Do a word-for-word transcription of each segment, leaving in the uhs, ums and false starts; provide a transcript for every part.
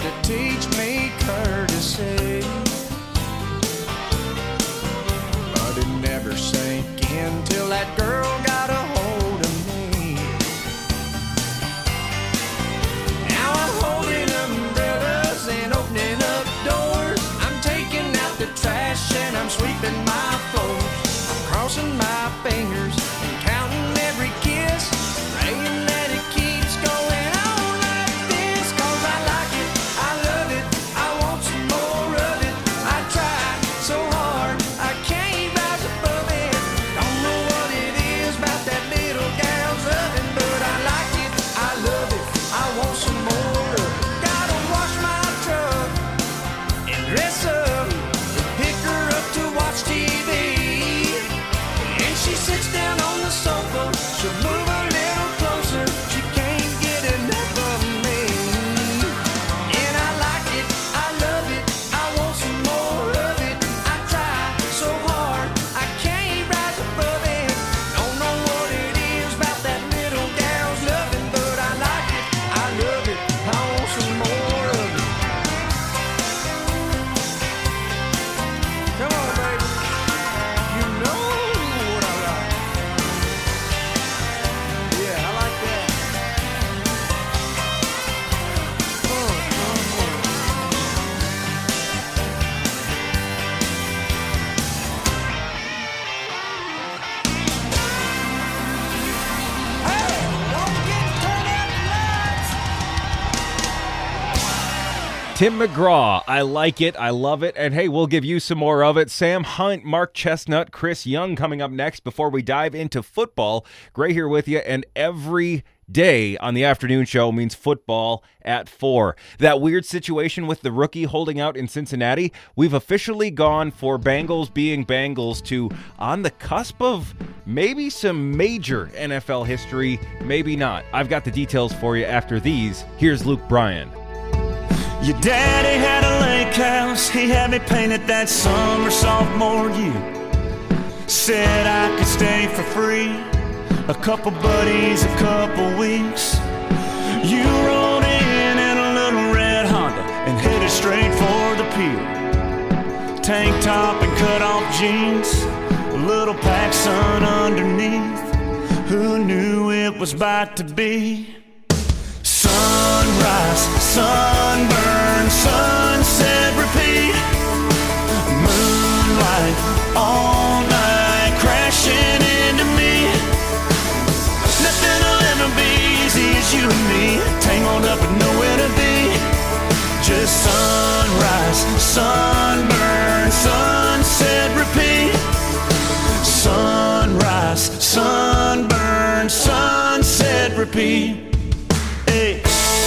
to teach me courtesy. But it never sank in till that girl got a hold of me. Now I'm holding umbrellas and opening up doors. I'm taking out the trash and I'm sweeping my floors. I'm crossing my fingers and counting every kiss, praying that it keeps going on like this. Cause I like it, I love it, I want some more of it. I try so hard, I can't rise above it. Don't know what it is about that little gal's loving, but I like it, I love it, I want some more of it. Gotta wash my truck and dress up, pick her up to watch T V. And she sits down on the sofa, she'll move a little closer, she can't get enough of me. And I like it, I love it, I want some more of it. I try so hard, I can't rise above it. Don't know what it is about that little gal's loving, but I like it, I love it, I want some more of it. Come on, baby, you know what I like. Yeah, I like that. Uh, uh, uh. Hey, don't get turned out lights. Tim McGraw, I like it, I love it, and hey, we'll give you some more of it. Sam Hunt, Mark Chestnut, Chris Young coming up next before we dive into football. Gray here with you, and every day on the afternoon show means football at four. That weird situation with the rookie holding out in Cincinnati, we've officially gone for Bengals being Bengals to on the cusp of maybe some major N F L history, maybe not. I've got the details for you after these. Here's Luke Bryan. Your daddy had a lake house, he had me painted that summer sophomore year. Said I could stay for free, a couple buddies, a couple weeks. You rode in in a little red Honda and headed straight for the pier. Tank top and cut off jeans, a little PacSun underneath. Who knew it was about to be? Sunrise, sunburn, sunset, repeat. Moonlight, all night, crashing into me. Nothing will ever be easy as you and me, tangled up with nowhere to be. Just sunrise, sunburn, sunset, repeat. Sunrise, sunburn, sunset, repeat. Hey.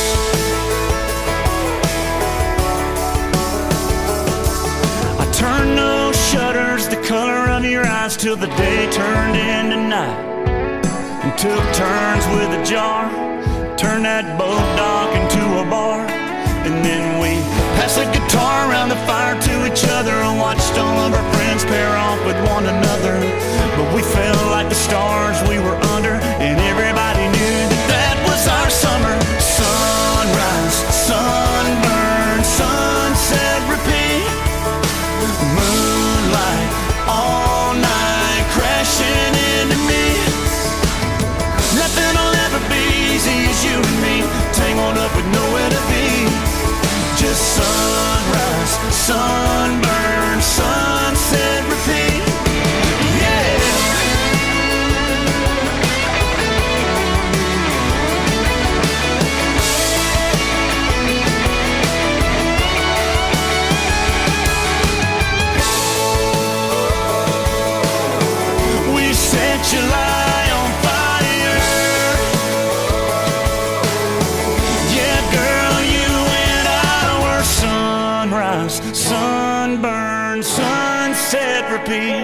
I turned those shutters the color of your eyes till the day turned into night, and took turns with a jar, turned that boat dock into a bar. And then we passed the guitar around the fire to each other and watched all of our friends pair off with one another. But we felt like the stars we were under, and everybody knew that that was our summer. Sunrise, sunburn, sunset, repeat. Moonlight, all night, crashing into me. Nothing will ever be easy as you and me, tangled up with nowhere to be. Just sunrise, sunburn, sunset, repeat. Yeah. We set July on fire. Yeah, girl, you and I were sunrise, sunburn, sunset, repeat.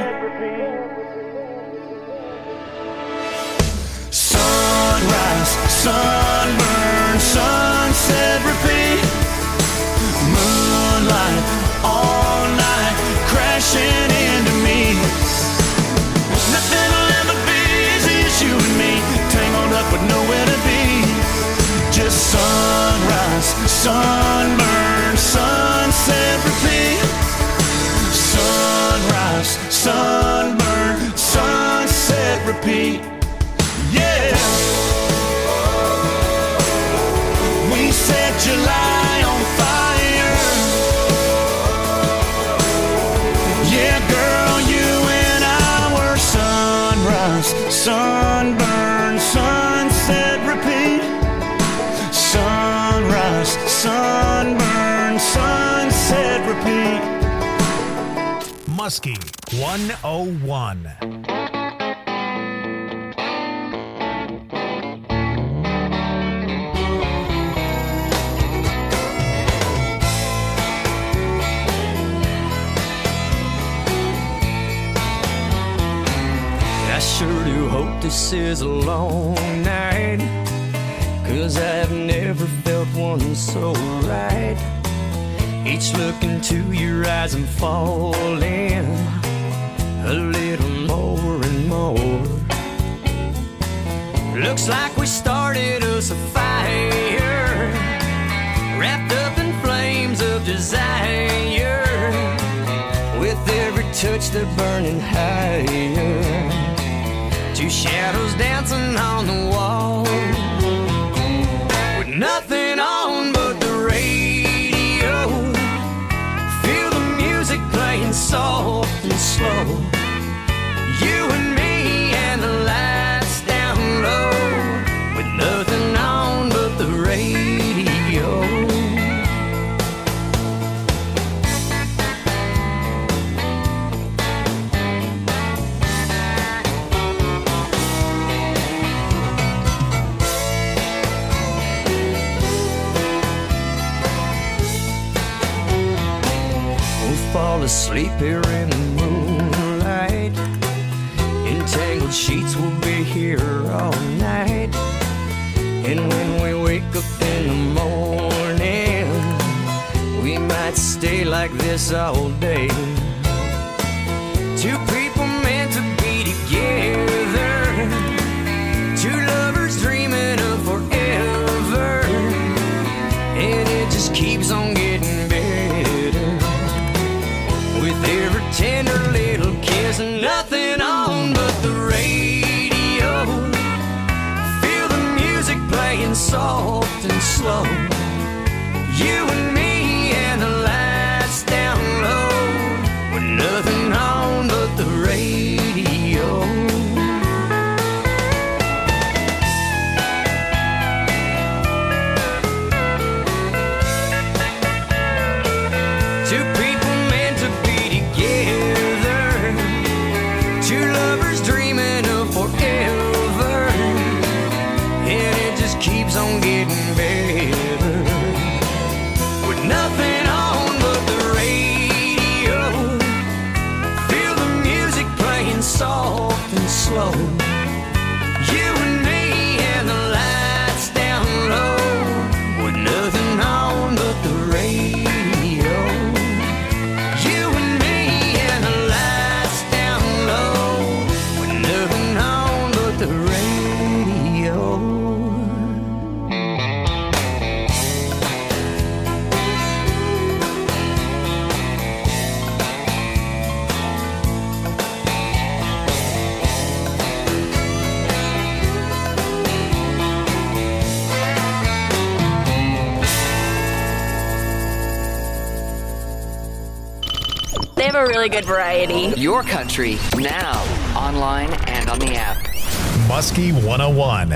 Sunrise, sunburn, sunset, repeat. Moonlight, all night, crashing into me. Nothing will ever be easy as you and me, tangled up with nowhere to be. Just sunrise, sunburn, repeat. Yeah. We set July on fire. Yeah, girl, you and I were sunrise, sunburn, sunset, repeat. Sunrise, sunburn, sunset, repeat. Muskie one oh one. I sure do hope this is a long night, 'cause I've never felt one so right. Each look into your eyes I'm falling a little more and more. Looks like we started us a fire, wrapped up in flames of desire. With every touch they're burning higher, two shadows dancing on the wall, with nothing on but the radio. Feel the music playing soft and slow. You and me and the lights down low, with nothing on but the radio. Fall asleep here in the moonlight. Entangled sheets will be here all night. And when we wake up in the morning, we might stay like this all day. Two people meant to be together, two lovers dreaming of forever, and it just keeps on getting better. With every tender little kiss and nothing on but the radio. Feel the music playing soft and slow. You and me and the lights down low, with nothing on but the radio. Two people meant to be together, two lovers dreaming of forever, and it just keeps on getting better. With nothing on but the radio. Feel the music playing soft and slow. You and me and the lights down low, with nothing on but the radio. They have a really good variety. Your country, now, online and on the app. Muskie one oh one.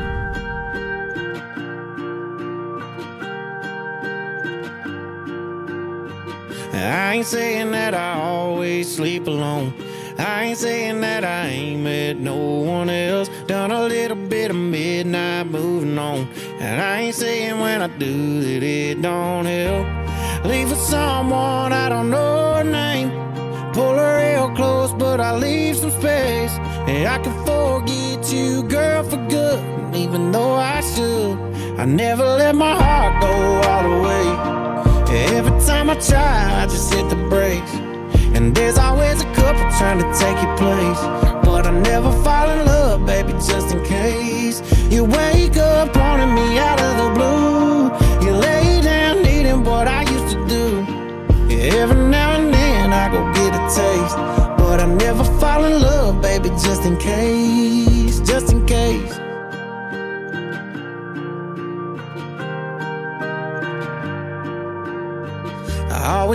I ain't saying that I always sleep alone. I ain't saying that I ain't met no one else. Done a little bit of midnight moving on. And I ain't saying when I do that it don't help. Leave with someone I don't know her name. Pull her real close, but I leave some space. And I can forget you, girl, for good. Even though I should, I never let my heart go all the way. Every time I try, I just hit the brakes. And there's always a couple trying to take your place. But I never fall in love, baby, just in case. You wake up wanting me out of the blue. You lay down needing what I used to do. Yeah, every now and then I go get a taste. But I never fall in love, baby, just in case.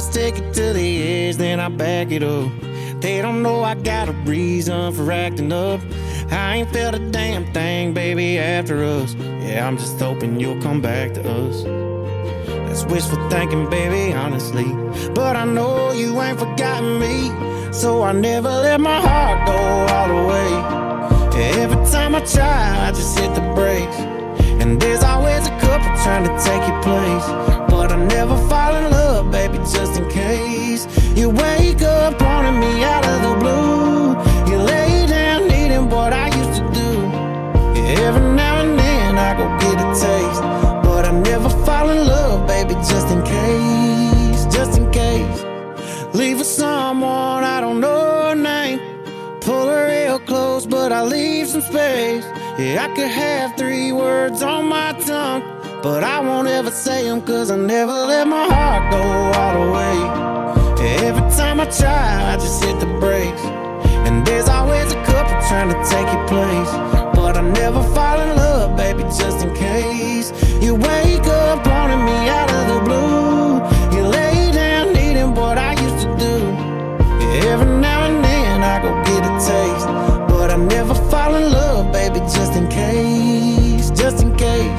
always take it to the edge, then I back it up. They don't know I got a reason for acting up. I ain't felt a damn thing, baby, after us. Yeah, I'm just hoping you'll come back to us. That's wishful thinking, baby, honestly. But I know you ain't forgotten me, so I never let my heart go all the way. Every time I try, I just hit the brakes. And there's always a couple trying to take your place. But I never fall in love, baby, just in case. You wake up wanting me out of the blue. You lay down needing what I used to do. Every now and then I go get a taste, but I never fall in love, baby, just in case. Just in case. Leave with someone I don't know her name. Pull her real close, but I leave some space. Yeah, I could have three words on my tongue, but I won't ever say them, cause I never let my heart go all the way. Every time I try, I just hit the brakes. And there's always a couple trying to take your place, but I never fall in love, baby, just in case. You wake up wanting me out of the blue. You lay down needing what I used to do. Every now and then I go get a taste, but I never fall in love, baby, just in case. Just in case.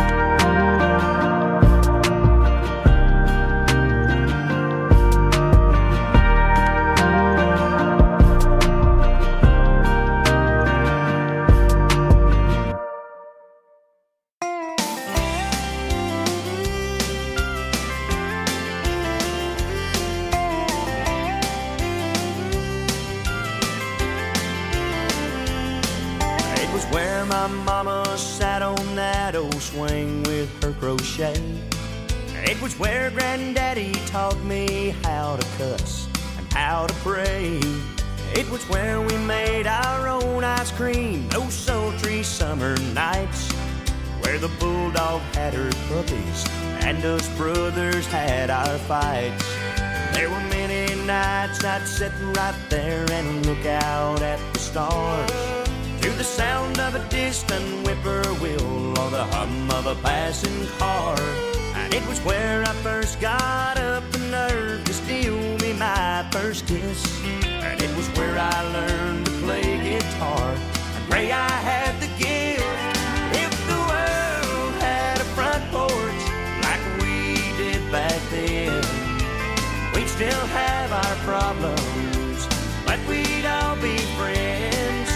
Swing with her crochet. It was where Granddaddy taught me how to cuss and how to pray. It was where we made our own ice cream those sultry summer nights, where the bulldog had her puppies and us brothers had our fights. There were many nights I'd sit right there and look out at the stars, to the sound of a distant whippoorwill or the hum of a passing car. And it was where I first got up the nerve to steal me my first kiss. And it was where I learned to play guitar and pray I had the gift. If the world had a front porch like we did back then, we'd still have our problems, but we'd all be friends.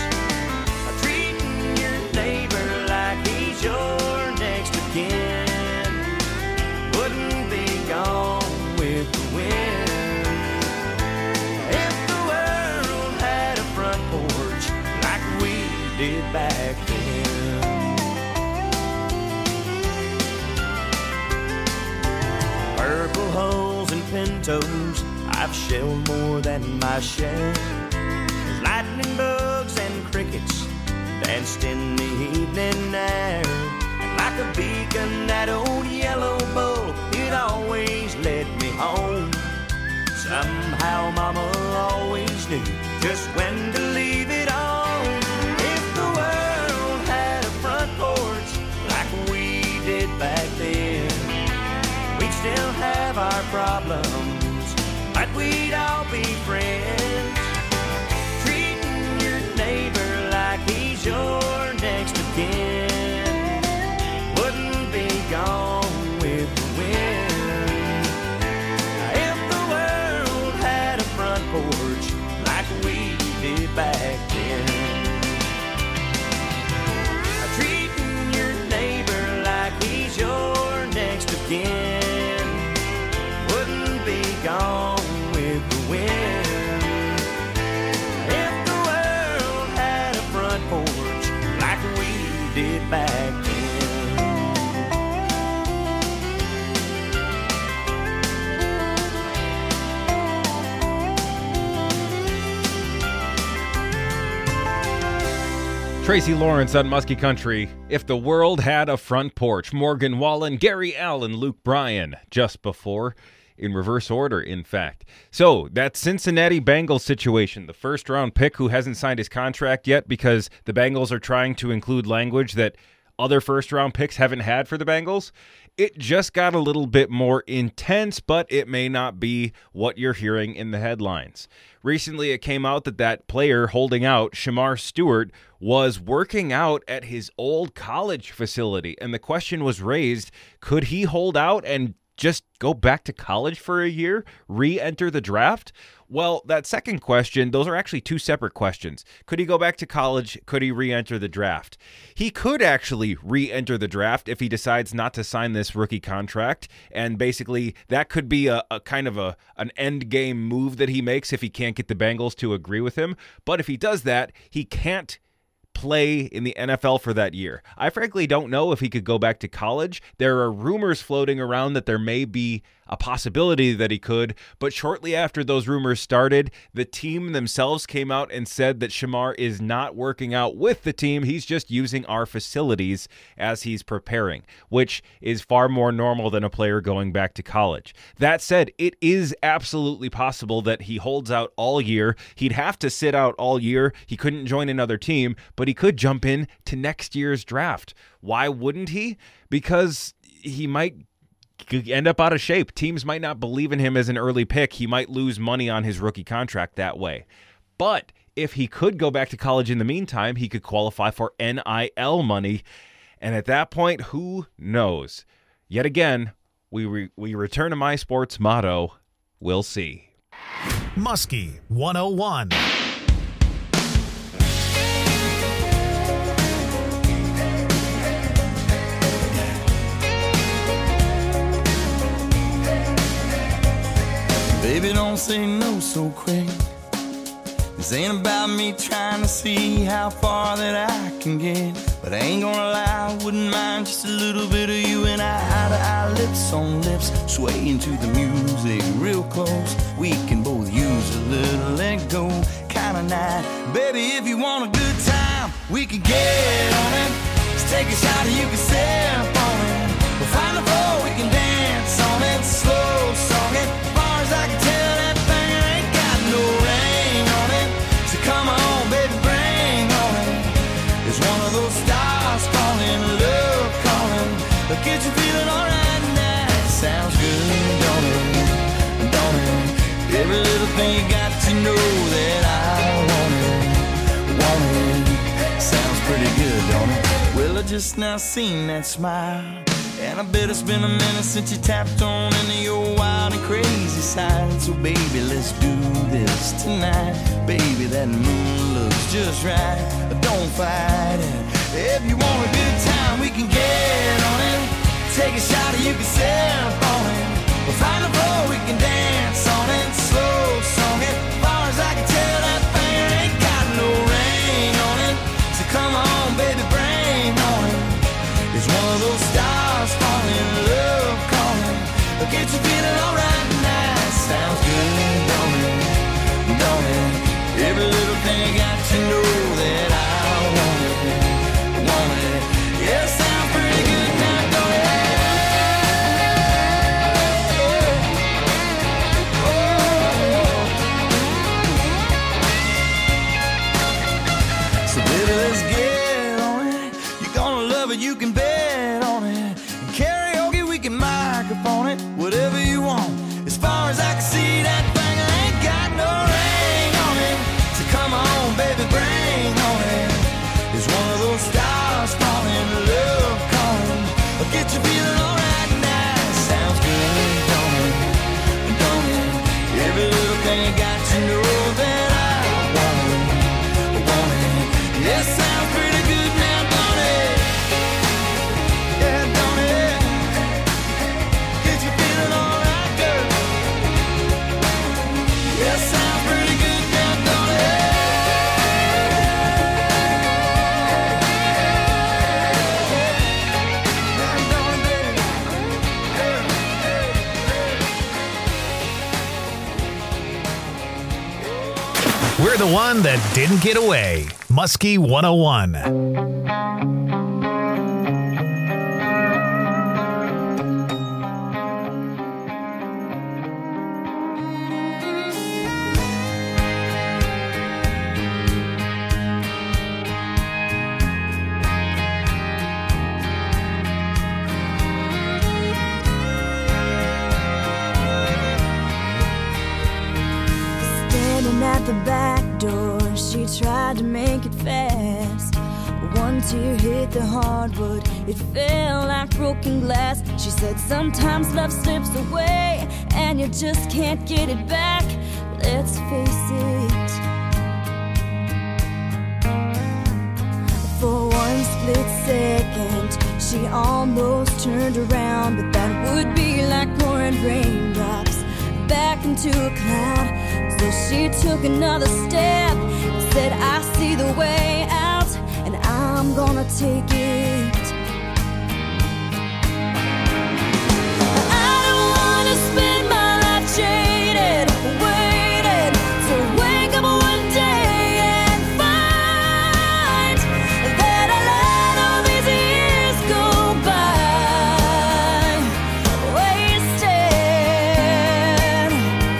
Your next of kin wouldn't be gone with the wind. If the world had a front porch like we did back then. Purple hulls and pintos I've shelled more than my share. There's lightning bugs and crickets danced in the evening air, and like a beacon that old yellow bull, it always led me home. Somehow Mama always knew just when to leave it on. If the world had a front porch like we did back then, we'd still have our problems, but we'd all be friends. Treating your neighbor like he's your next of kin wouldn't be gone with the wind. If the world had a front porch like we did back then, treating your neighbor like he's your next of kin wouldn't be gone with the wind. If the world had a front porch like we did back then. Tracy Lawrence on Muskie Country. If the world had a front porch. Morgan Wallen, Gary Allen, Luke Bryan, just before, in reverse order, in fact. So, that Cincinnati Bengals situation, the first round pick who hasn't signed his contract yet because the Bengals are trying to include language that other first round picks haven't had for the Bengals. It just got a little bit more intense, but it may not be what you're hearing in the headlines. Recently, it came out that that player holding out, Shemar Stewart, was working out at his old college facility. And the question was raised, could he hold out and just go back to college for a year, re-enter the draft? Well, that second question, those are actually two separate questions. Could he go back to college? Could he re-enter the draft? He could actually re-enter the draft if he decides not to sign this rookie contract, and basically that could be a, a kind of a an end game move that he makes if he can't get the Bengals to agree with him. But if he does that, he can't play in the N F L for that year. I frankly don't know if he could go back to college. There are rumors floating around that there may be a possibility that he could, but shortly after those rumors started, the team themselves came out and said that Shemar is not working out with the team. He's just using our facilities as he's preparing, which is far more normal than a player going back to college. That said, it is absolutely possible that he holds out all year. He'd have to sit out all year. He couldn't join another team, but he could jump in to next year's draft. Why wouldn't he? Because he might end up out of shape. Teams might not believe in him as an early pick. He might lose money on his rookie contract that way. But if he could go back to college in the meantime, he could qualify for N I L money. And at that point, who knows? Yet again, we re- we return to my sports motto, we'll see. Muskie one oh one. Baby, don't say no so quick. This ain't about me trying to see how far that I can get. But I ain't gonna lie, I wouldn't mind just a little bit of you and I, eye to eye, lips on lips, swaying to the music real close. We can both use a little let go kind of night. Baby, if you want a good time, we can get on it. Just take a shot and you can sip on it. We'll find a floor, we can dance on it. Slow song it. I can tell that thing ain't got no ring on it. So come on, baby, bring on it. It's one of those stars calling, love calling. But get you feeling alright now. Sounds good, don't it? Don't it? Every little thing you got to know that I want it. Want it. Sounds pretty good, don't it? Well, I just now seen that smile. And I bet it's been a minute since you tapped on into your wild and crazy side. So baby, let's do this tonight. Baby, that moon looks just right. Don't fight it. If you want a good time, we can get on it. Take a shot and you can sip on it. We'll find a floor, we can dance on it. Slow song it. As far as I can tell, that thing ain't got no ring on it. So come on, baby, bring on it. It's one of those stars falling, love calling. But get you feeling alright now. Sounds good, don't it? Don't it? Every little thing got to know that I want it. Want it. Yeah, sounds pretty good now, don't it? Oh. So baby, let's get on it. You're gonna love it, you can bet on it. And karaoke, we can microphone it. Whatever you want. As far as I can see, that thing ain't got no ring on it. So come on, baby, bring on it. It's one of those stars falling, love calling. But get you feeling alright now. Sounds good, don't it? Don't it? Every little thing you got to know that I want it. Want it. Yeah, sounds pretty good now, don't it? Yeah, don't it? Get you feeling alright, girl? Yeah, sounds pretty good now, don't it? Yeah, don't it, baby? We're the one that didn't get away. Muskie one oh one. tried to make it fast. One tear hit the hardwood, it fell like broken glass. She said sometimes love slips away and you just can't get it back. Let's face it, for one split second she almost turned around, but that would be like pouring raindrops back into a cloud. So she took another step and said, I see the way out, and I'm gonna take it. I don't wanna spend my life jaded, waiting to wake up one day and find that I let all these years go by wasted.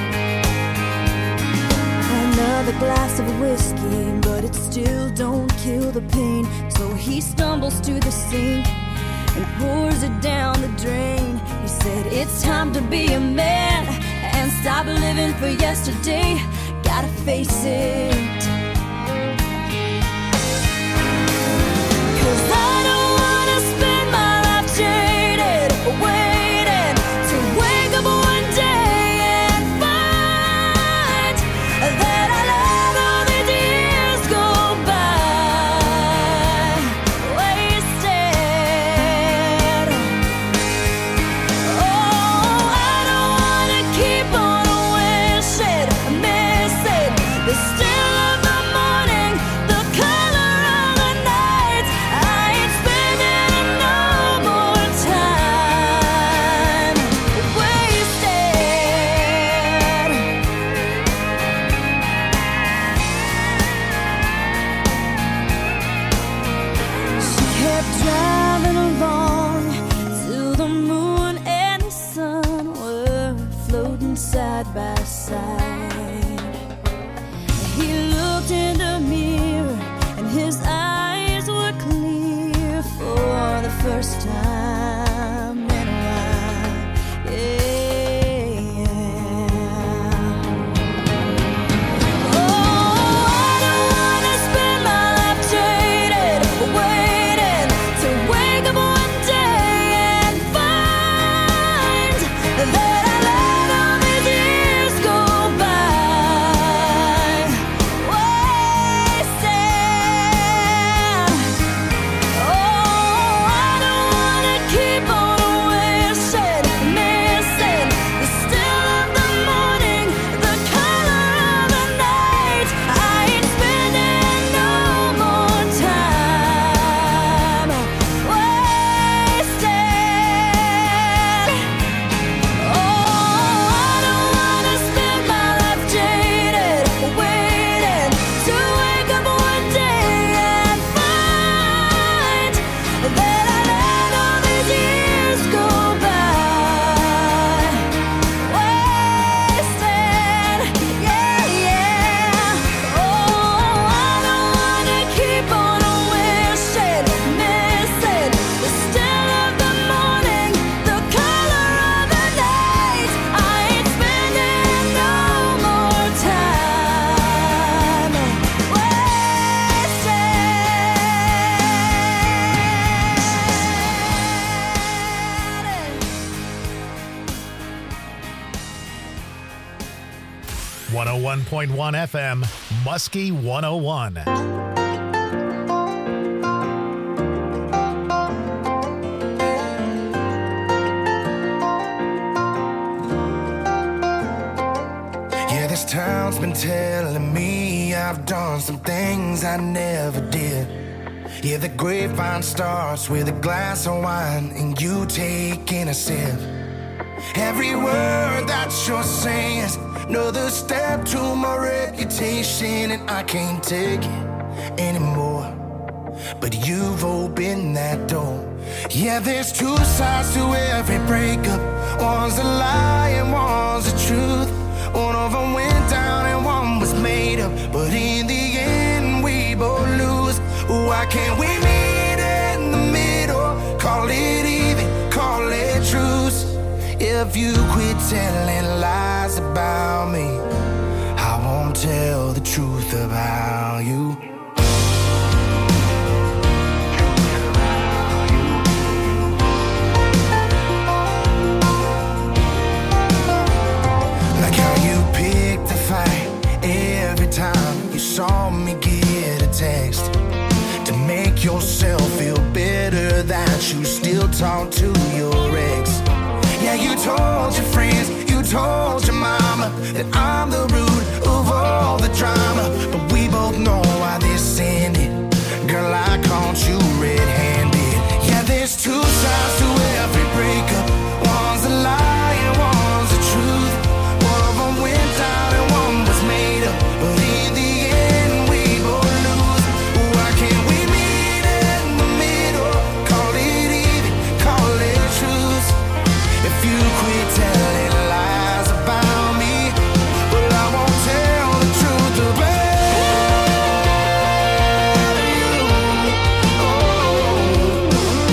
Another glass of whiskey, but it still don't kill the pain. So he stumbles to the sink and pours it down the drain. He said, it's time to be a man and stop living for yesterday. Gotta face it, 'cause I don't wanna spend my life jaded, waiting to wake up one day and find that I let all these years go by wasted. Oh, I don't wanna keep on wishing, missing the still of the morning, the color of the night. I ain't spending no more time wasted. She kept driving along till the moon and the sun were floating side by side. He looked in the mirror and his eyes were clear for the first time in a while. Yeah. Oh, I don't wanna spend my life jaded, waiting to wake up one day and find that I let all these years go by wasted. Oh, I don't wanna keep on wishing, missing the still of the morning, the color of the night. I ain't spending no more time wasted. Oh, I don't wanna spend my life jaded, waiting to wake up one day and find that I let all these years go by wasted. Yeah, yeah. Oh, I don't wanna keep on wishing, missing the still of the morning, the color of the night. I ain't spending no more time wasted. one oh one point one F M, Muskie one oh one. Yeah, this town's been telling me I've done some things I never did. Yeah, the grapevine starts with a glass of wine and you taking a sip. Every word that you're saying is another step to my reputation, and I can't take it anymore. But you've opened that door. Yeah, there's two sides to every breakup. One's a lie and one's the truth. One of them went down and one was made up, but in the end we both lose. Why can't we meet in the middle? Call it even, call it truce. If you quit telling lies about me, I won't tell the truth about you. talk to your ex. Yeah, you told your friends, you told your mama that I'm the root of all the drama. But we both know why this ended. Girl, I caught you red-handed. Yeah, there's two sides to every breakup. One's a lie and one's the truth. One of them went down and one was made up. But in the end, we both lose. Why can't we meet in the middle? Call it even, call it truth. If you quit telling lies about me, well, I won't tell the truth about you. Oh.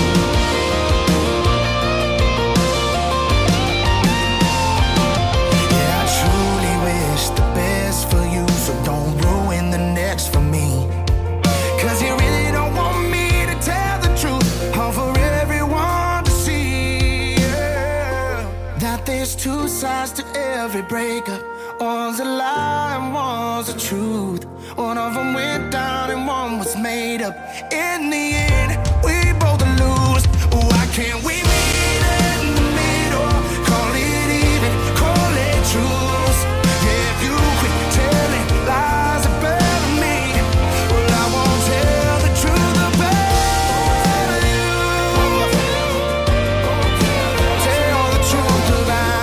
Yeah, I truly wish the best for you, so don't ruin the next for me. Cause you really don't want me to tell the truth, all for everyone to see. Yeah. That there's two sides to every breakup. One's a lie and one's the truth. One of them went down and one was made up. In the end, we both lose. Why can't we meet in the middle? Call it even, call it truth. Yeah, if you quit telling lies about me, well, I won't tell the truth about you. Tell the truth about.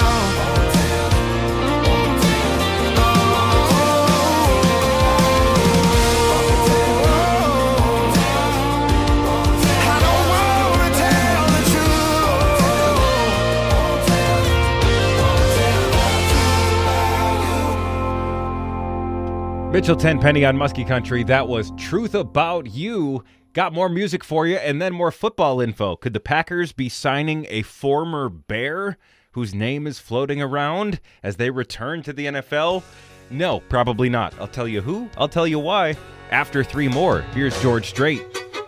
I don't wanna tell the truth. Mitchell Tenpenny on Muskie Country. That was Truth About You. Got more music for you and then more football info. Could the Packers be signing a former Bear whose name is floating around as they return to the N F L? No, probably not. I'll tell you who. I'll tell you why. After three more. Here's George Strait.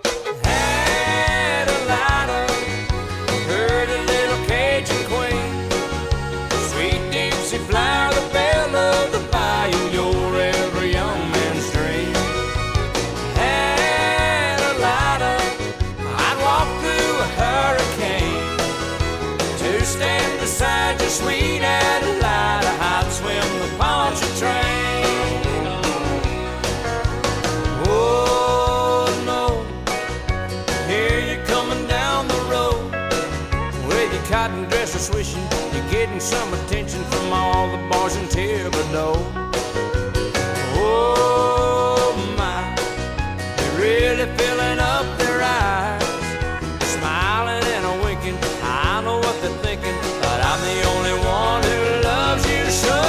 Had a lighter, heard a little Cajun queen, sweet Dixie flower, the belle of the bayou, your every young man's dream. Had a lighter, I'd walk through a hurricane to stand beside your sweet Adelida, I'd swim the Pontchartrain. Oh no, here you're coming down the road with your cotton dresser swishing. You're getting some attention from all the boys in Thibodeau. Oh my, you're really filling up their eyes, smiling and a winking. I know what they're thinking, but I'm the only one who loves you so.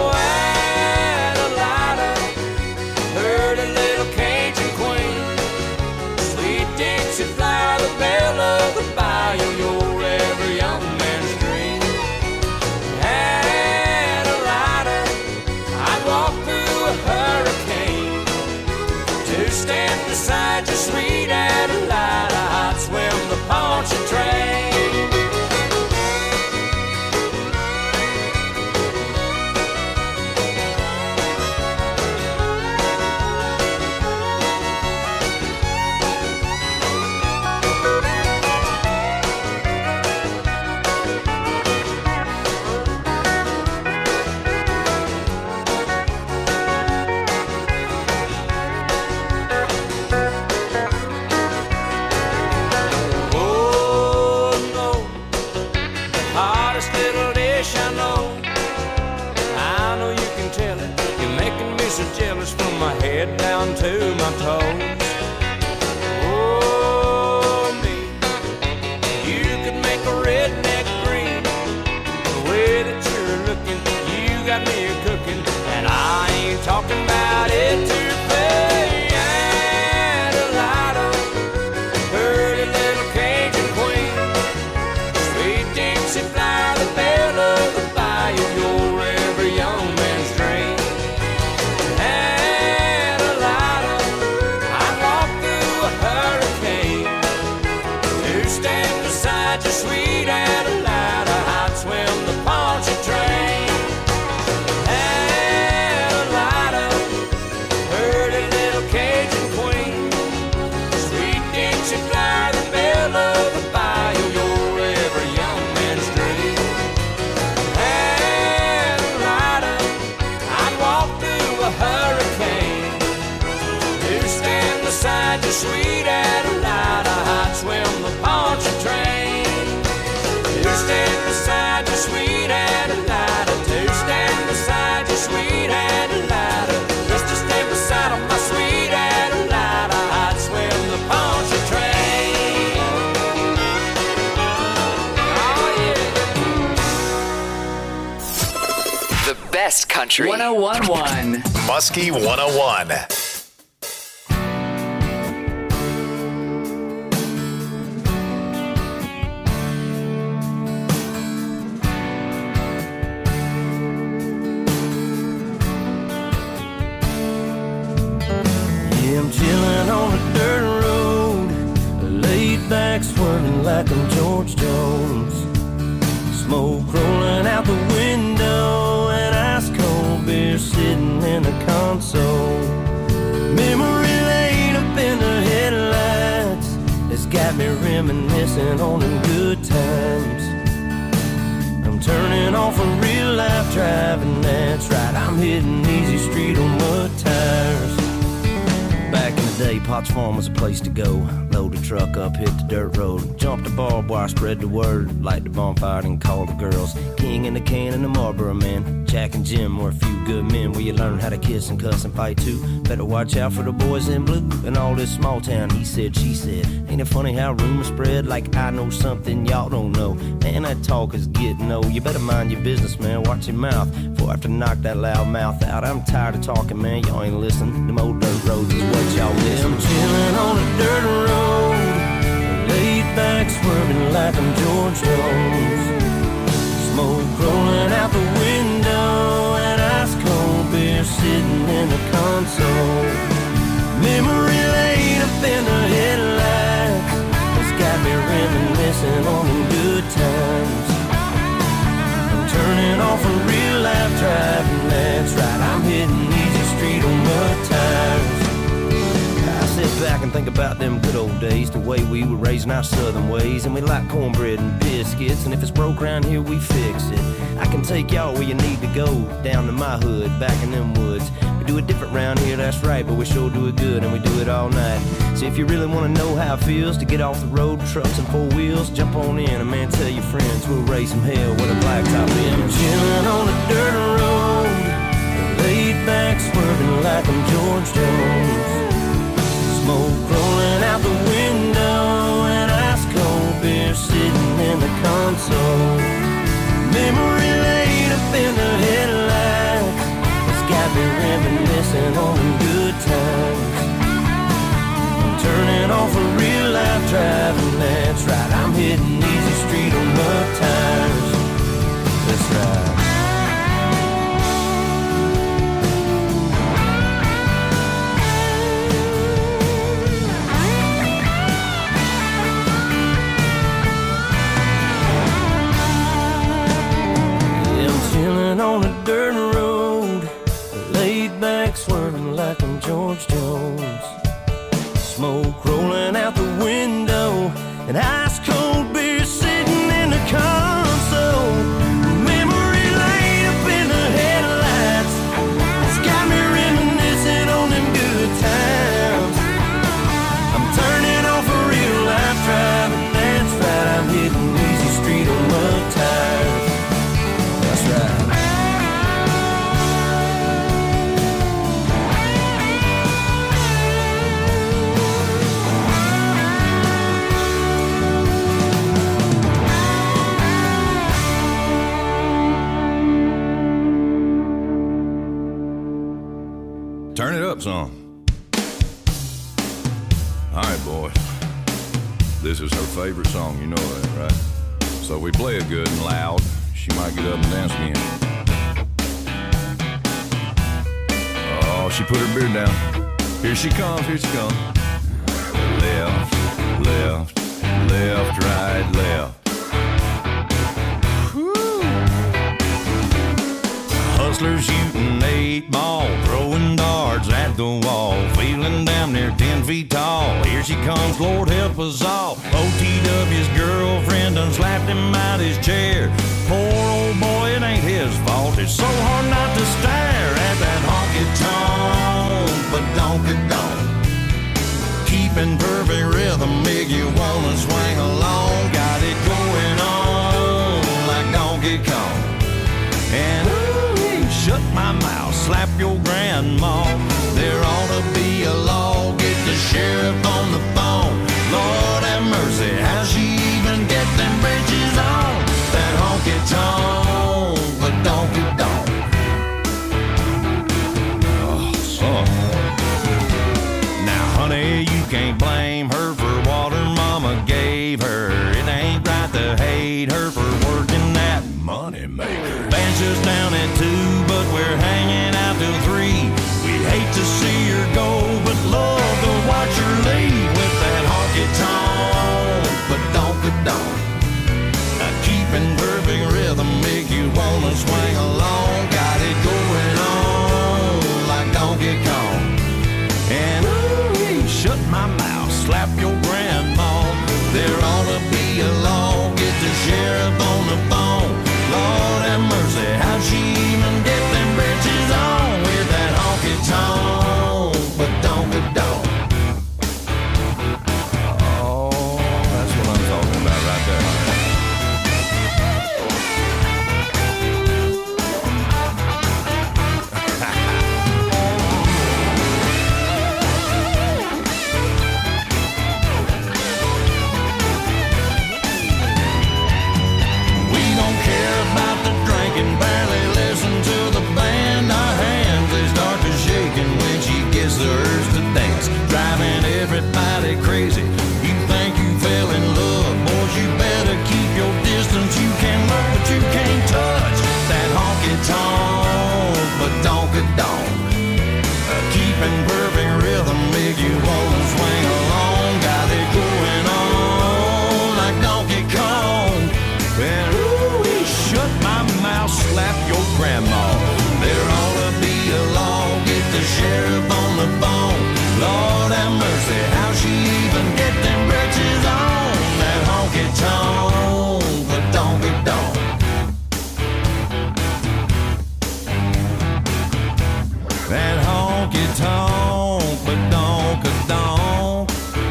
Adelida, heard a little Cajun queen, sweet Dixie flower, the belle of the bayou, your every young man's dream. Adelida, I'd walk through a hurricane to stand beside your sweet beside your sweet Adelina, I'd swim the Pontchartrain. Two stand beside your sweet Adelina, two stand beside your sweet Adelina, just to stand beside of my sweet Adelina, I'd swim the Pontchartrain. Oh yeah. The best country. one oh one point one. Muskie one oh one. I'm chillin' on a dirt road, laid back swerving like I'm George Jones. Smoke rolling out the window and ice cold beer sitting in the console. Memory laid up in the headlights, it's got me reminiscing on them good times. I'm turning off a real life driving, that's right, I'm hitting easy street on mud tires. Back in the day, Potts Farm was a place to go. Load the truck up, hit the dirt road, jump the barbed wire, spread the word, light the bonfire and call the girls. King and the can and the Marlboro man, Jack and Jim were a few good men where you learn how to kiss and cuss and fight too. Better watch out for the boys in blue and all this small town he said, she said. Ain't it funny how rumors spread like I know something y'all don't know? Man, that talk is getting old. You better mind your business, man, watch your mouth before I have to knock that loud mouth out. I'm tired of talking, man, y'all ain't listening. Them old dirt roads is what y'all miss. I'm chillin' on a dirt road, laid back swerving like I'm George Jones. Smoke rolling out the window and ice cold beer sitting in the console. Memory laid up in the headlights, it's got me reminiscing on them good times. I'm turning off a real life driving, that's right, I'm hitting easy street on mud tires. Sit back and think about them good old days, the way we were raising our southern ways, and we like cornbread and biscuits, and if it's broke around here we fix it. I can take y'all where you need to go, down to my hood, back in them woods. We do it different round here, that's right, but we sure do it good, and we do it all night. So if you really want to know how it feels to get off the road, trucks and four wheels, jump on in, and man, tell your friends we'll raise some hell with a blacktop in. I'm chillin' on a dirt road, laid back swerving like I'm George Jones. Smoke rolling out the window and ice cold beer sitting in the console. Memory laid up in the headlights, it's got me reminiscing on them good times. I'm turning off a real life driving, that's right, I'm hitting easy street on mud tires. That's right. On a dirt road, laid back swerving like I'm George Jones. Smoke rolling out the window and ice cold beer sitting in the console. Memory laid up in the headlights, it's got me reminiscing on them good times. I'm turning off a real life driving, that's right, I'm hitting easy street on mud tires. That's right. Turn it up some. All right, boys. This is her favorite song, you know that, right? So if we play it good and loud, she might get up and dance again. Oh, she put her beard down. Here she comes, here she comes. Left, left, left, right, left. Hustlers shooting eight ball, throwing darts at the wall, feeling damn near ten feet tall. Here she comes, Lord help us all. O T W's girlfriend done slapped him out his chair. Poor old boy, it ain't his fault. It's so hard not to stare at that honky tonk, but donk-a-donk. Keep keeping perfect rhythm, make you wanna swing along. Got it going on like Donkey Kong. And ooh, shut my mouth, slap your grandma. There ought to be a law, get the sheriff on the phone. Lord have mercy, how she even get them bridges on? That honky tonk, but donkey donk. Oh, son. Now, honey, you can't blame her for what her mama gave her. It ain't right to hate her for working that money maker. Band's just down at two, but we're hanging out till three. We hate to see her go, but love to watch her leave with that honky tonk, but donkey donk. Now keeping perfect rhythm, make you wanna swing along. Got it going on like Donkey Kong. And ooh, shut my mouth, slap your grandma. There ought to be a law, get the sheriff on the phone. Lord have mercy, how she even get them britches on with that honky tonk, but donkey donk. Oh, that's what I'm talking about right there. We don't care about the drinking, barely listen to the band. Our hands, they start to shaking when she gets the urge to dance, driving everybody crazy. You think you fell in love, boys, you better keep your distance. You can look, but you can't touch that honky tonk, but donkey donk. Uh, keeping perfect rhythm, make you wanna swing along. Got it going on like Donkey Kong. Well, ooh, shut my mouth, slap your grandma. There ought to be a law, get the sheriff on the phone. Lord have mercy, how she even get them britches on? That honky tonk, but donkey donk. That honky tonk, but donkey donk.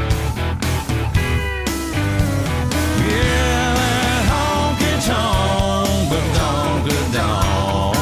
Yeah, that honky tonk, but donkey donk.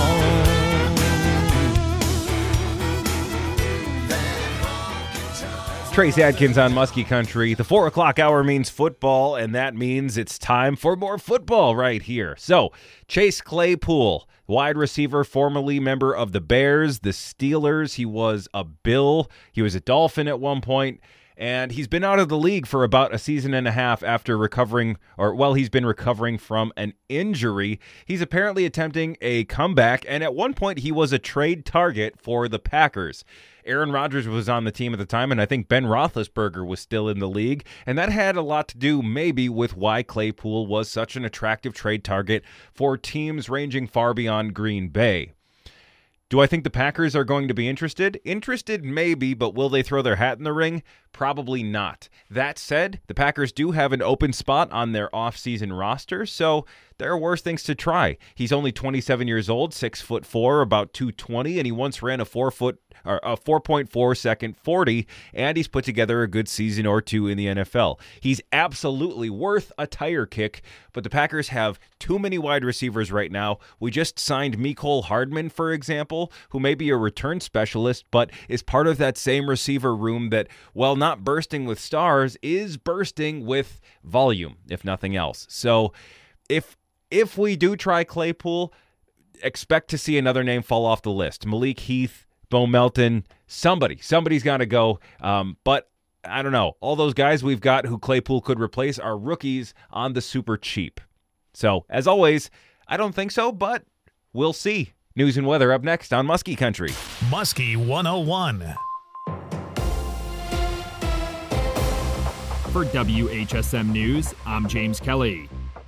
Trace Adkins on Muskie Country. The four o'clock hour means football, and that means it's time for more football right here. So, Chase Claypool, wide receiver, formerly member of the Bears, the Steelers. He was a Bill. He was a Dolphin at one point. And he's been out of the league for about a season and a half after recovering, or well, he's been recovering from an injury. He's apparently attempting a comeback, and at one point he was a trade target for the Packers. Aaron Rodgers was on the team at the time, and I think Ben Roethlisberger was still in the league, and that had a lot to do maybe with why Claypool was such an attractive trade target for teams ranging far beyond Green Bay. Do I think the Packers are going to be interested? Interested, maybe, but will they throw their hat in the ring? Probably not. That said, the Packers do have an open spot on their offseason roster, so there are worse things to try. He's only twenty-seven years old, six foot four, about two twenty, and he once ran a four foot or a four point four second forty, and he's put together a good season or two in the N F L. He's absolutely worth a tire kick, but the Packers have too many wide receivers right now. We just signed Mecole Hardman, for example, who may be a return specialist, but is part of that same receiver room that, while not bursting with stars, is bursting with volume, if nothing else. So if if we do try Claypool, expect to see another name fall off the list. Malik Heath, Bo Melton, somebody. Somebody's got to go. Um, but I don't know. All those guys we've got who Claypool could replace are rookies on the super cheap. So, as always, I don't think so, but we'll see. News and weather up next on Muskie Country. Muskie one oh one. For W H S M News, I'm James Kelly.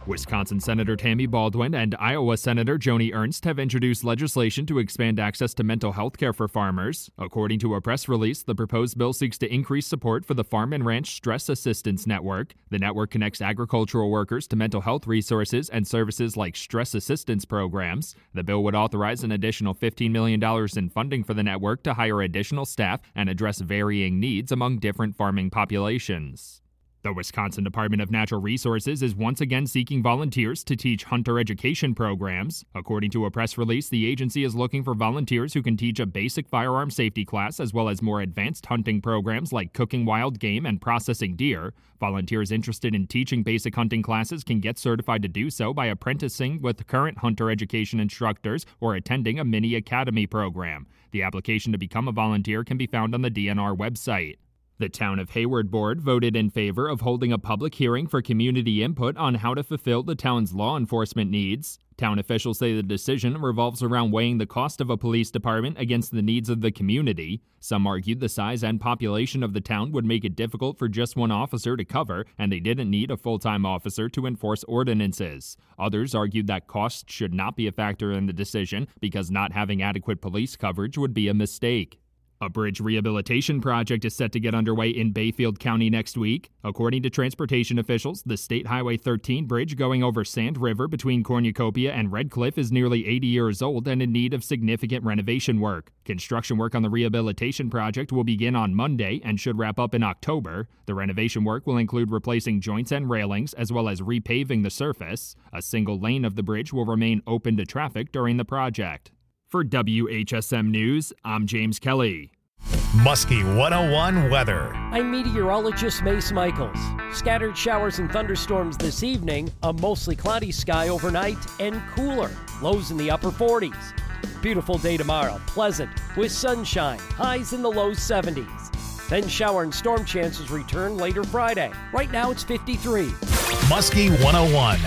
Wisconsin Senator Tammy Baldwin and Iowa Senator Joni Ernst have introduced legislation to expand access to mental health care for farmers. According to a press release, the proposed bill seeks to increase support for the Farm and Ranch Stress Assistance Network. The network connects agricultural workers to mental health resources and services like stress assistance programs. The bill would authorize an additional fifteen million dollars in funding for the network to hire additional staff and address varying needs among different farming populations. The Wisconsin Department of Natural Resources is once again seeking volunteers to teach hunter education programs. According to a press release, the agency is looking for volunteers who can teach a basic firearm safety class as well as more advanced hunting programs like cooking wild game and processing deer. Volunteers interested in teaching basic hunting classes can get certified to do so by apprenticing with current hunter education instructors or attending a mini academy program. The application to become a volunteer can be found on the D N R website. The Town of Hayward Board voted in favor of holding a public hearing for community input on how to fulfill the town's law enforcement needs. Town officials say the decision revolves around weighing the cost of a police department against the needs of the community. Some argued the size and population of the town would make it difficult for just one officer to cover, and they didn't need a full-time officer to enforce ordinances. Others argued that cost should not be a factor in the decision because not having adequate police coverage would be a mistake. A bridge rehabilitation project is set to get underway in Bayfield County next week. According to transportation officials, the State Highway thirteen bridge going over Sand River between Cornucopia and Red Cliff is nearly eighty years old and in need of significant renovation work. Construction work on the rehabilitation project will begin on Monday and should wrap up in October. The renovation work will include replacing joints and railings as well as repaving the surface. A single lane of the bridge will remain open to traffic during the project. For W H S M News, I'm James Kelly. Muskie one oh one weather. I'm meteorologist Mace Michaels. Scattered showers and thunderstorms this evening, a mostly cloudy sky overnight, and cooler. Lows in the upper forties. Beautiful day tomorrow, pleasant, with sunshine, highs in the low seventies. Then shower and storm chances return later Friday. Right now it's fifty-three. Muskie one oh one.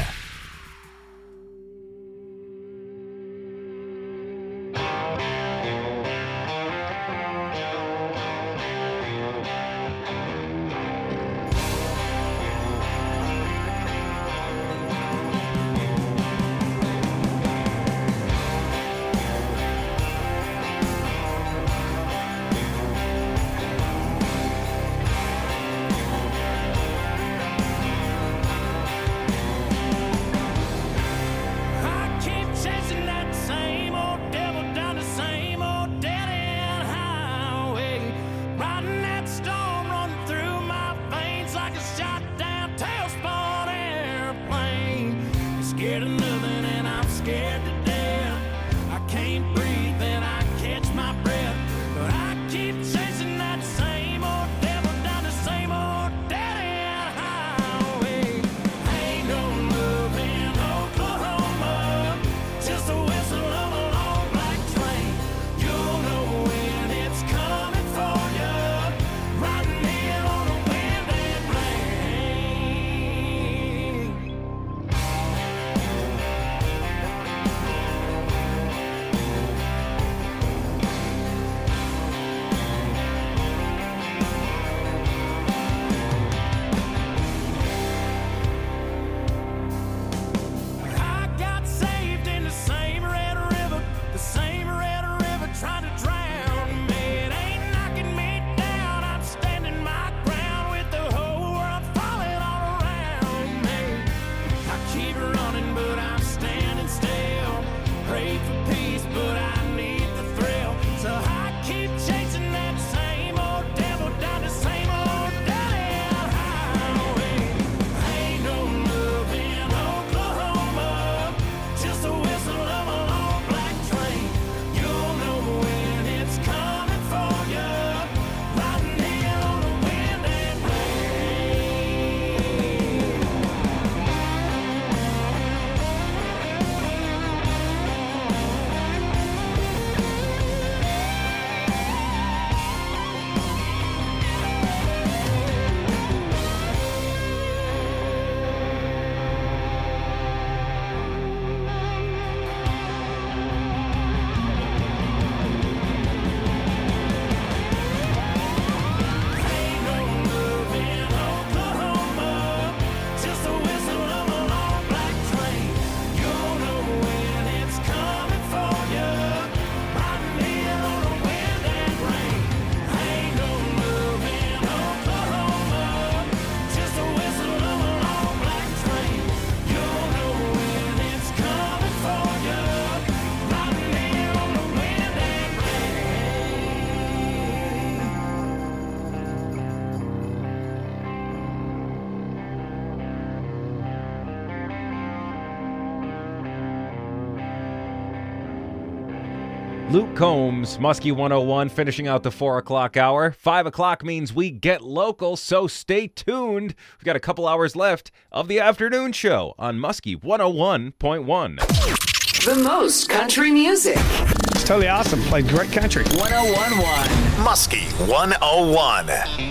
Luke Combs, Muskie one oh one, finishing out the four o'clock hour. five o'clock means we get local, so stay tuned. We've got a couple hours left of the afternoon show on Muskie one oh one point one. The most country music. It's totally awesome. Played great country. one oh one point one. Muskie one oh one.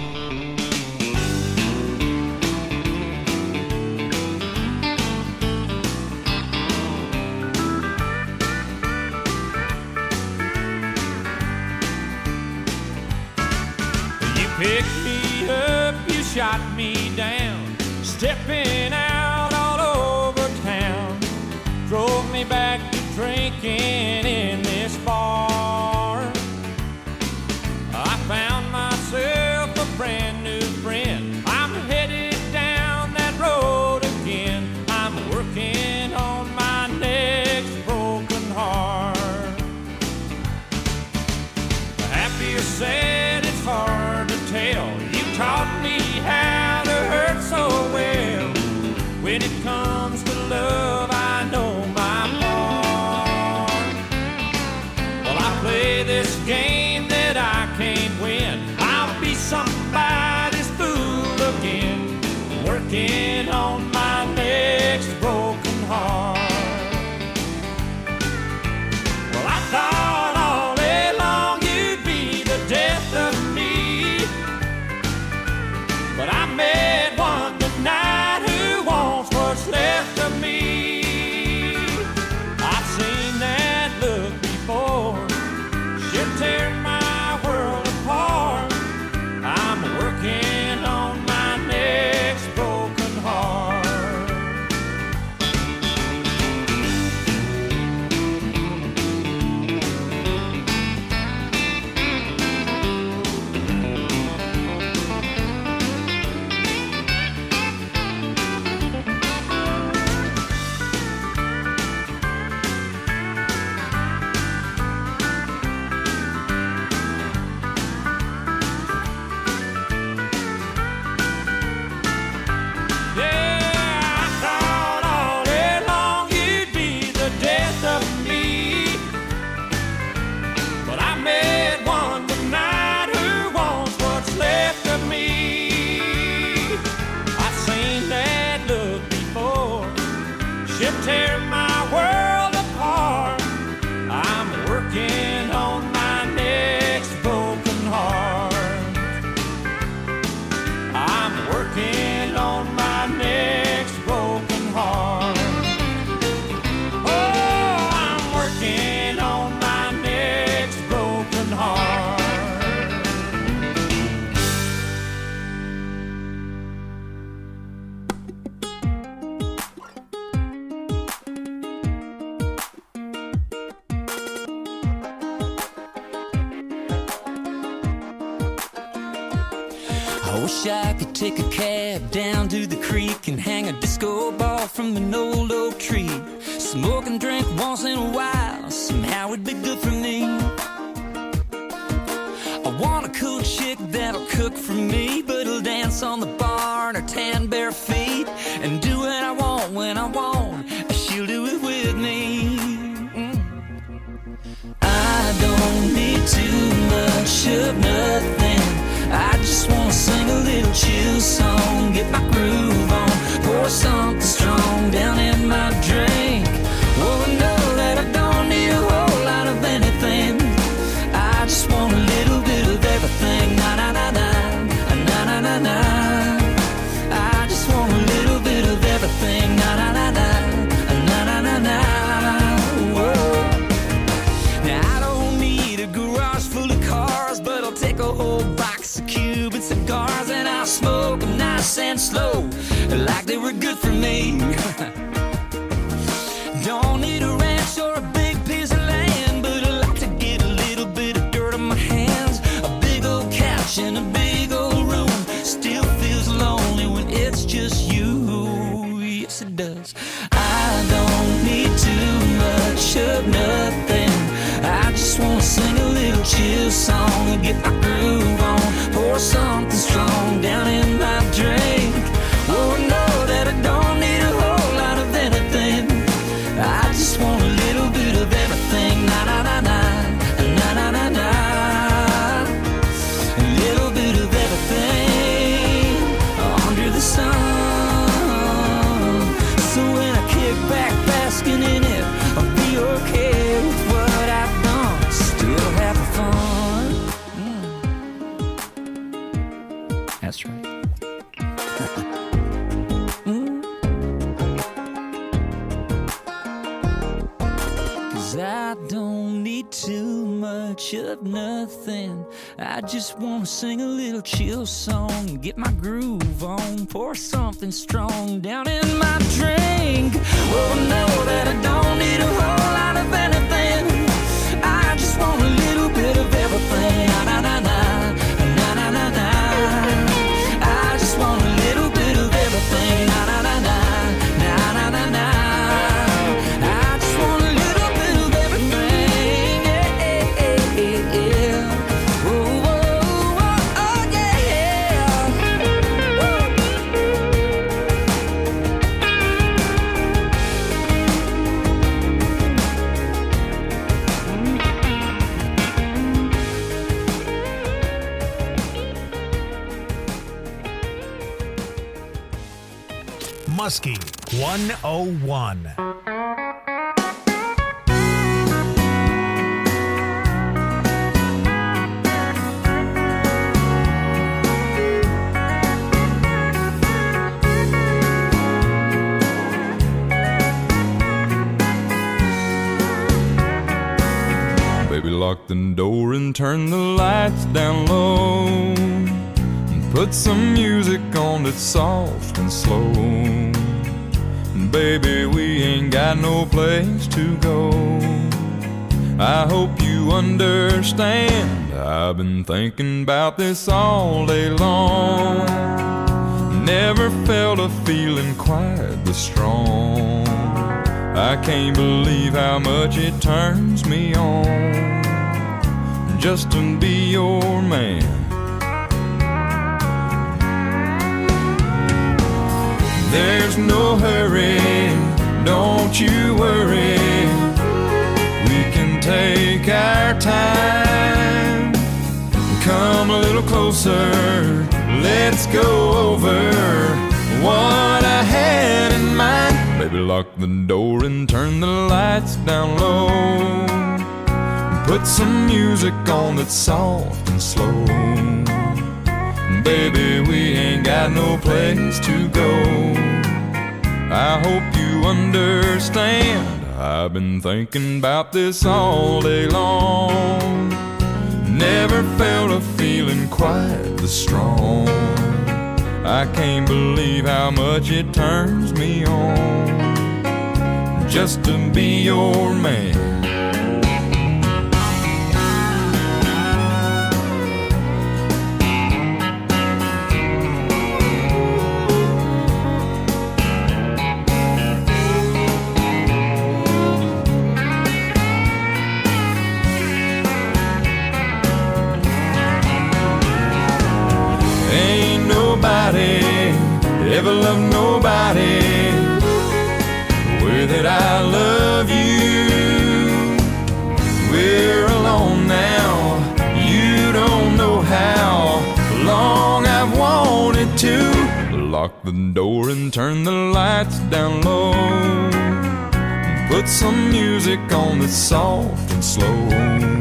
Picked me up, you shot me down, stepping out all over town. Drove me back to drinking in this bar. I found myself a brand new friend. I'm headed down that road again. I'm working on my next broken heart. Happy or sad, it's hard to tell. You taught me how to hurt so well. When it comes to love, I know my part. Well, I play this game that I can't win. I'll be somebody's fool again, working on my next broken heart. Well, I thought all day long you'd be the death of me, but I met one tonight who wants what's left of me. I've seen that look before. She'll tear my world apart. I'm working on my next broken heart. Tear my world apart. I'm working on my next broken heart. I'm working on my next broken heart. Oh, I'm working on my next broken heart. I wish I could take a cab down to the creek and hang a disco ball from an old oak tree. Smoke and drink once in a while, somehow it'd be good for me. I want a cool chick that'll cook for me, but it'll dance on the bar in her tan bare feet and do what I want when I want. She'll do it with me. Mm. I don't need too much of nothing. I just wanna sing a little chill song, get my groove on, pour something strong down in my drink. Oh, I know that I don't need a whole lot of anything. I just want a little bit of everything. Na na na na, na na na na. I just want a little bit of everything. Na na na na, na na na na. Whoa. Now I don't need a garage full of cars, but I'll take a whole box of Cuban cigars and I'll smoke them nice and slow, like they were good for me. Don't need a ranch or a big piece of land, but I like to get a little bit of dirt on my hands. A big old couch in a big old room still feels lonely when it's just you. Yes, it does. I don't need too much of nothing. I just wanna sing a little chill song and get my groove on, pour something strong down in my drink. Oh, I know that I don't need a whole lot of anything. I just want a little bit of everything. Na na na na, much of nothing. I just wanna sing a little chill song, get my groove on, pour something strong down in my drink. Oh, know that I don't need a whole lot of anything. I just want a little bit of everything. Na na na na, na na na na. I just want a little bit of everything. Na na na na, na na na na. I just want a little bit of everything. Yeah, yeah, yeah, yeah. Oh, oh, oh, oh, yeah. Muskie one oh one. Baby, lock the door and turn the lights down low, and put some music on that's soft and slow. And baby, we ain't got no place to go. I hope you understand, I've been thinking about this all day long. Never felt a feeling quite this strong. I can't believe how much it turns me on just to be your man. There's no hurry, don't you worry. We can take our time. Come a little closer, let's go over what I had in mind. Baby, lock the door and turn the lights down low. Put some music on that's soft and slow. Baby, we ain't got no place to go. I hope you understand, I've been thinking about this all day long. Never felt a feeling quite this strong. I can't believe how much it turns me on just to be your man. Ever love nobody the way that I love you. We're alone now, you don't know how long I've wanted to. Lock the door and turn the lights down low. Put some music on that's soft and slow.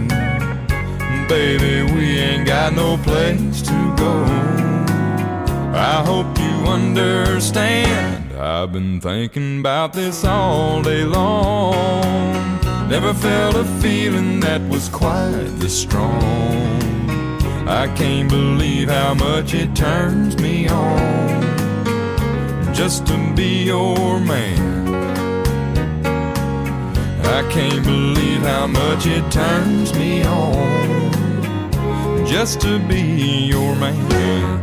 Baby, we ain't got no place to go. I hope you understand, I've been thinking about this all day long. Never felt a feeling that was quite this strong. I can't believe how much it turns me on just to be your man. I can't believe how much it turns me on just to be your man.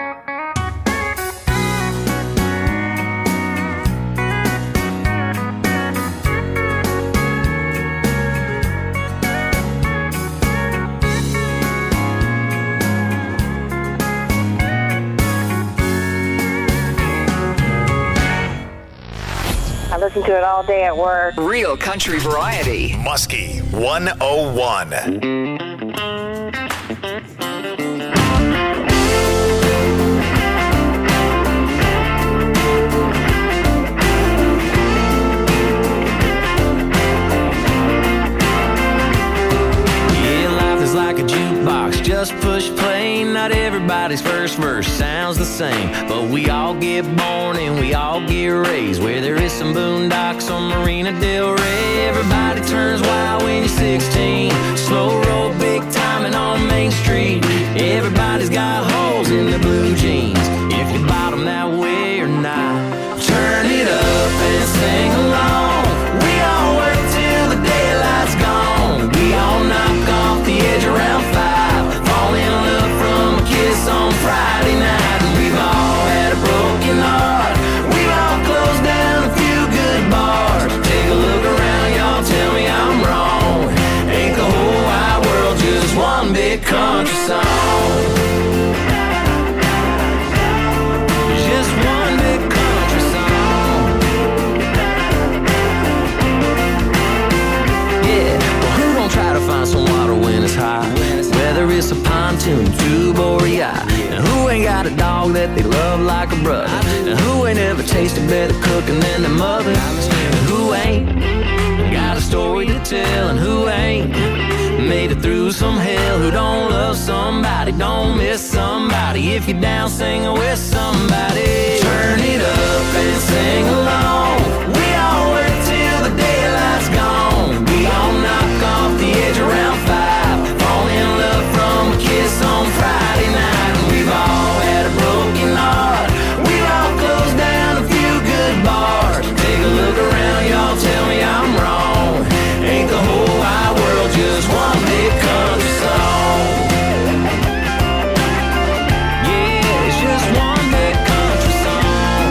Listen to it all day at work. Real country variety. Muskie one oh one. Yeah, life is like a jukebox. Just push play. Not everybody's first verse sounds the same. name. But we all get born and we all get raised where there is some boondocks on Marina Del Rey. Everybody turns wild when you're sixteen. Slow roll, big timing on Main Street. Everybody's got holes in their blue jeans. If you bottom that way or not, turn it up and sing along. We all work till the daylight's gone. We all knock off the edge around five. Fall in love from a kiss on Friday night. And we've all had a broken heart. We've all closed down a few good bars. Take a look around, y'all, tell me I'm wrong. Ain't the whole wide world just one big country song? Just one big country song. Yeah, well, who gon' try to find some water when it's high? Whether it's a pontoon, tube, or a yacht. And who ain't got a dog that they love like a brother? And who ain't ever tasted better cooking than their mother? And who ain't got a story to tell? And who ain't made it through some hell? Who don't love somebody, don't miss somebody? If you're down, sing with somebody. Turn it up and sing along. We all work till the daylight's gone. We all knock off the edge around five. Fall in love from a kiss on Friday night. And we've all had a broken heart. We've all closed down a few good bars. Take a look around, y'all, tell me I'm wrong. Ain't the whole wide world just one big country song? Yeah, it's just one big country song.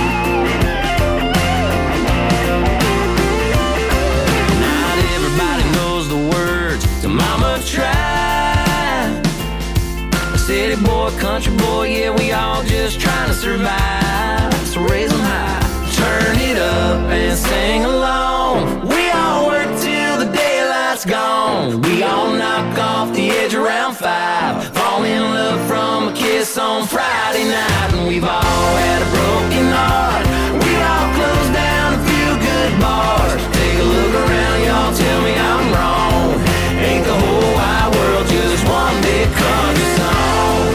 Not everybody knows the words to Mama Tried. City boy, country boy, yeah, we all just trying to survive. So raise them high, turn it up and sing along. We all work till the daylight's gone. We all knock off the edge around five. Fall in love from a kiss on Friday night. And we've all had a broken heart. We've all closed down a few good bars. Take a look around, y'all, tell me I'm wrong. Ain't the whole wide world just one big country song?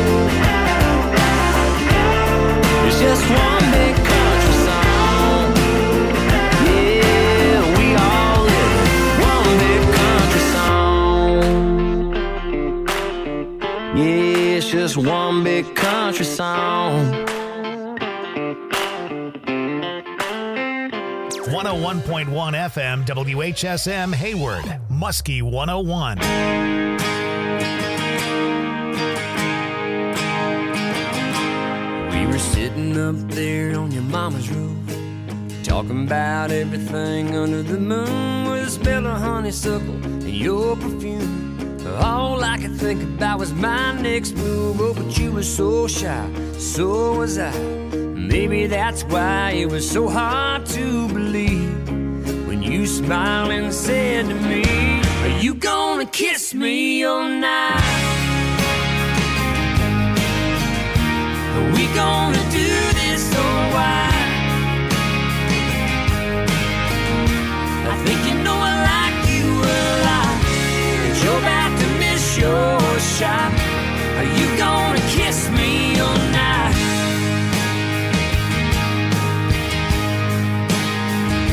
It's just one big country song. Yeah, we all live one big country song. Yeah, it's just one big country song. one oh one point one F M, W H S M, Hayward, Muskie one oh one. We were sitting up there on your mama's roof, talking about everything under the moon, with a smell of honeysuckle and your perfume. All I could think about was my next move. Oh, but you were so shy, so was I. Maybe that's why it was so hard to believe when you smiled and said to me, are you gonna kiss me all night? Are we gonna do